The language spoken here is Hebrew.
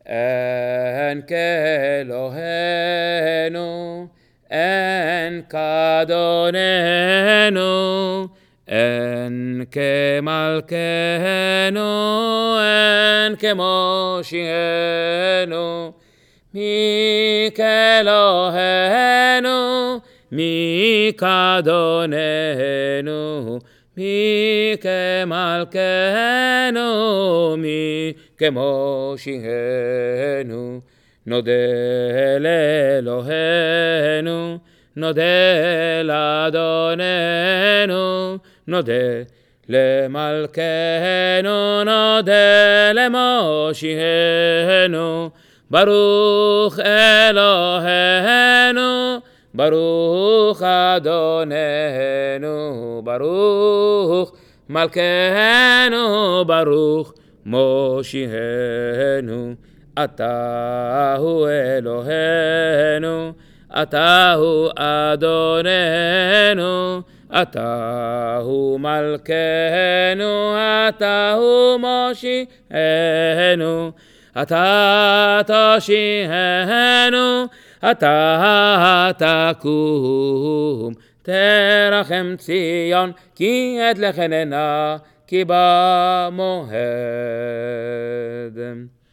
אין כאלוהינו, אין כאדוננו, אין כמלכנו, אין כמושיענו. מי כאלוהינו, מי כאדוננו, מי כמלכנו, מי כמושיענו. נודה לאלוהינו, נודה לאדוננו, נודה למלכנו, נודה למושיענו. ברוך אלוהינו, ברוך אדוננו, ברוך מלכנו, ברוך מושיענו. אתה הוא אלוהינו, אתה הוא אדוננו, אתה הוא מלכנו, אתה הוא מושיענו. אתה תושיענו, אתה תקום. תרחם ציון, כי עת לחננה, כי במועד.